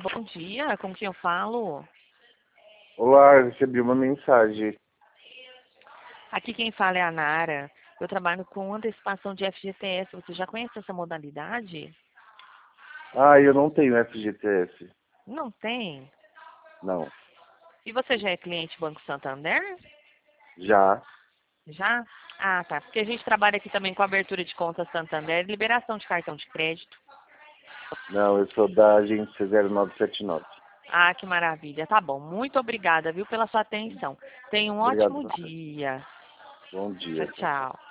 bom dia. Com quem eu falo? Olá, recebi uma mensagem. Aqui quem fala é a Nara. Eu trabalho com antecipação de FGTS. Você já conhece essa modalidade? Ah, eu não tenho FGTS. Não tem? Não. E você já é cliente Banco Santander? Já? Já? Ah, tá. Porque a gente trabalha aqui também com abertura de conta Santander e liberação de cartão de crédito. Não, eu sou da agência 0979. Ah, que maravilha. Tá bom. Muito obrigada, viu, pela sua atenção. Tenha um Obrigado ótimo a você. dia. Bom Tchau, dia. Tchau, tchau. tchau.